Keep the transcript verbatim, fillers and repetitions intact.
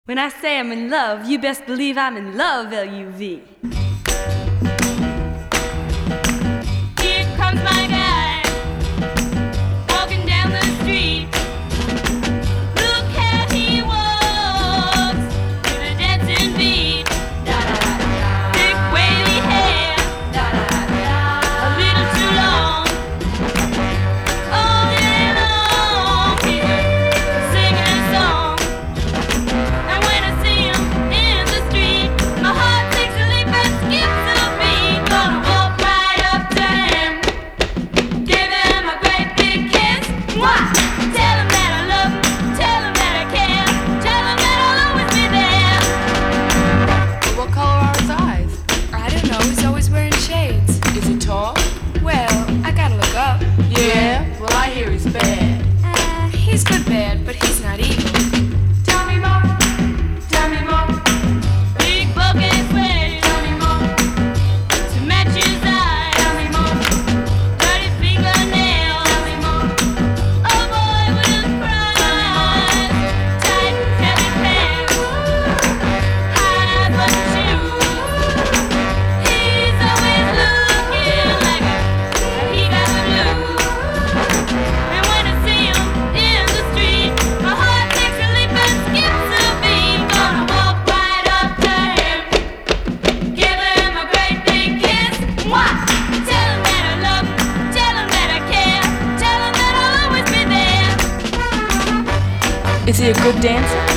When I say I'm in love, you best believe I'm in love, L U V. Here comes my guy, walking down the street. Look how he walks, with a dancing beat. Da-da-da-da. Thick wavy hair, da-da-da-da. A little too long. All day long, he's singing a song. And when I see him in the street, my heart takes a leap and skips a beat. Gonna walk right up to him, give him a great big kiss. Mwah! Tell him that I love him, tell him that I care, tell him that I'll always be there. What color are his eyes? I don't know, he's always wearing shades. Is he tall? Well, I gotta look up. Yeah, well I hear he's bad. Uh, he's good bad, but he's not evil. Tell me more, tell me more. Big bucket sweater, tell me more. To match his eyes, tell me more. Dirty fingernails, tell me more. A boy with a prize, tight heavy pants, high button shoes. He's always looking like he got the blues. And when I see him in the street, my heart takes a leap and skips a beat. Gonna walk right up to him, give him a great big kiss. Mwah! Tell him that I love him, tell him that I care, tell him that I'll always be there. Is he a good dancer?